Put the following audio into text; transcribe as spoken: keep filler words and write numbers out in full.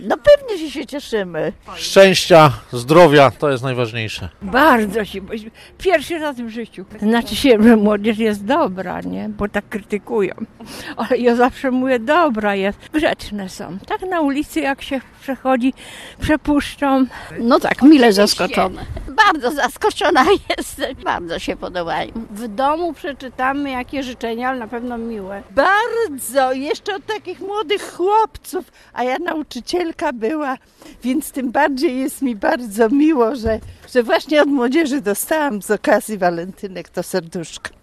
No pewnie, że się cieszymy. Szczęścia, zdrowia, to jest najważniejsze. Bardzo się, bo pierwszy raz w życiu. Znaczy się, że młodzież jest dobra, nie? Bo tak krytykują. Ale ja zawsze mówię, dobra jest. Grzeczne są. Tak na ulicy jak się przechodzi, przepuszczą. No tak, mile zaskoczone. Bardzo zaskoczona jestem. Bardzo się podobają. W domu przeczytamy jakie życzenia, ale na pewno miłe. Bardzo, jeszcze od takich młodych chłopców, a ja nauczycielka była, więc tym bardziej jest mi bardzo miło, że, że właśnie od młodzieży dostałam z okazji walentynek to serduszko.